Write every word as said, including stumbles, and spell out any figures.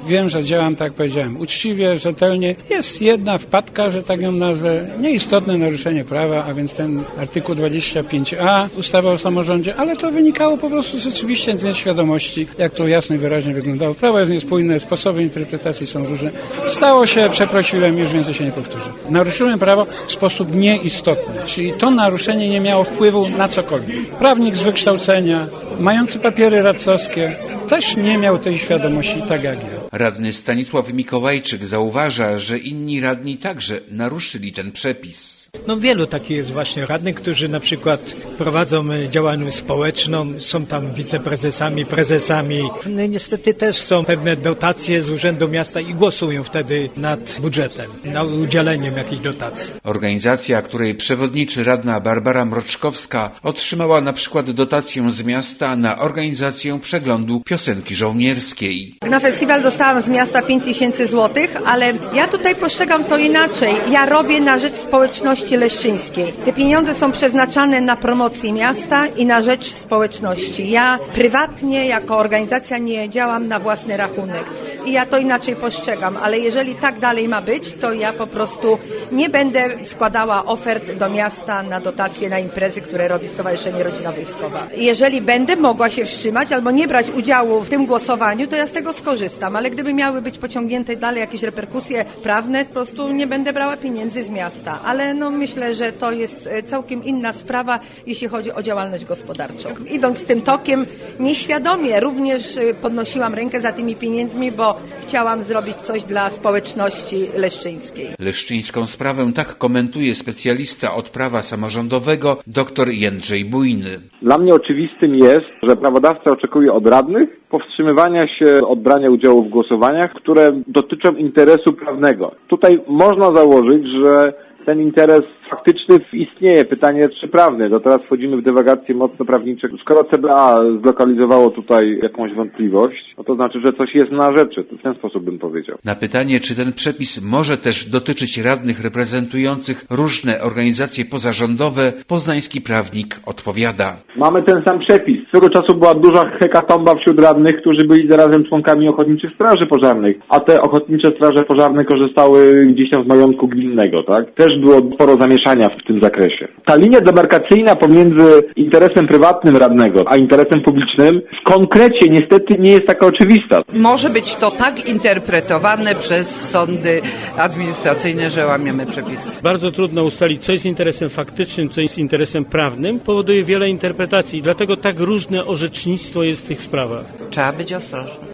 Wiem, że działam, tak jak powiedziałem, uczciwie, rzetelnie. Jest jedna wpadka, że tak ją nazwę, nieistotne naruszenie prawa, a więc ten artykuł dwadzieścia pięć a ustawy o samorządzie, ale to wynikało po prostu rzeczywiście z nieświadomości, jak to jasno i wyraźnie wyglądało. Prawo jest niespójne, sposoby interpretacji są różne. Stało się, przeprosiłem, już więcej się nie powtórzę. Naruszyłem prawo w sposób nieistotny, czyli to naruszenie nie miało wpływu na cokolwiek. Prawnik z wykształcenia, mający papiery radcowskie, też nie miał tej świadomości tak jak ja. Radny Stanisław Mikołajczyk zauważa, że inni radni także naruszyli ten przepis. No wielu takich jest właśnie radnych, którzy na przykład prowadzą działalność społeczną, są tam wiceprezesami, prezesami. No niestety też są pewne dotacje z Urzędu Miasta i głosują wtedy nad budżetem, nad udzieleniem jakiejś dotacji. Organizacja, której przewodniczy radna Barbara Mroczkowska, otrzymała na przykład dotację z miasta na organizację przeglądu piosenki żołnierskiej. Na festiwal dostałam z miasta pięć tysięcy złotych, ale ja tutaj postrzegam to inaczej. Ja robię na rzecz społeczności leszczyńskiej. Te pieniądze są przeznaczane na promocję miasta i na rzecz społeczności. Ja prywatnie jako organizacja nie działam na własny rachunek i ja to inaczej postrzegam, ale jeżeli tak dalej ma być, to ja po prostu nie będę składała ofert do miasta na dotacje na imprezy, które robi Stowarzyszenie Rodzina Wojskowa. Jeżeli będę mogła się wstrzymać albo nie brać udziału w tym głosowaniu, to ja z tego skorzystam, ale gdyby miały być pociągnięte dalej jakieś reperkusje prawne, po prostu nie będę brała pieniędzy z miasta, ale no myślę, że to jest całkiem inna sprawa, jeśli chodzi o działalność gospodarczą. Idąc tym tokiem, nieświadomie również podnosiłam rękę za tymi pieniędzmi, bo chciałam zrobić coś dla społeczności leszczyńskiej. Leszczyńską sprawę tak komentuje specjalista od prawa samorządowego dr Jędrzej Bujny. Dla mnie oczywistym jest, że prawodawca oczekuje od radnych powstrzymywania się od brania udziału w głosowaniach, które dotyczą interesu prawnego. Tutaj można założyć, że ten interes faktyczny istnieje. Pytanie, czy prawny. To teraz wchodzimy w dywagacje mocno prawnicze. Skoro C B A zlokalizowało tutaj jakąś wątpliwość, no to znaczy, że coś jest na rzeczy. To w ten sposób bym powiedział. Na pytanie, czy ten przepis może też dotyczyć radnych reprezentujących różne organizacje pozarządowe, poznański prawnik odpowiada. Mamy ten sam przepis. Swego czasu była duża hekatomba wśród radnych, którzy byli zarazem członkami ochotniczych straży pożarnych, a te ochotnicze straże pożarne korzystały gdzieś tam z majątku gminnego, tak? Też było sporo zamieszania w tym zakresie. Ta linia demarkacyjna pomiędzy interesem prywatnym radnego a interesem publicznym w konkrecie niestety nie jest taka oczywista. Może być to tak interpretowane przez sądy administracyjne, że łamiemy przepisy. Bardzo trudno ustalić, co jest interesem faktycznym, co jest interesem prawnym. Powoduje wiele interpretacji, dlatego tak różne orzecznictwo jest w tych sprawach. Trzeba być ostrożnym.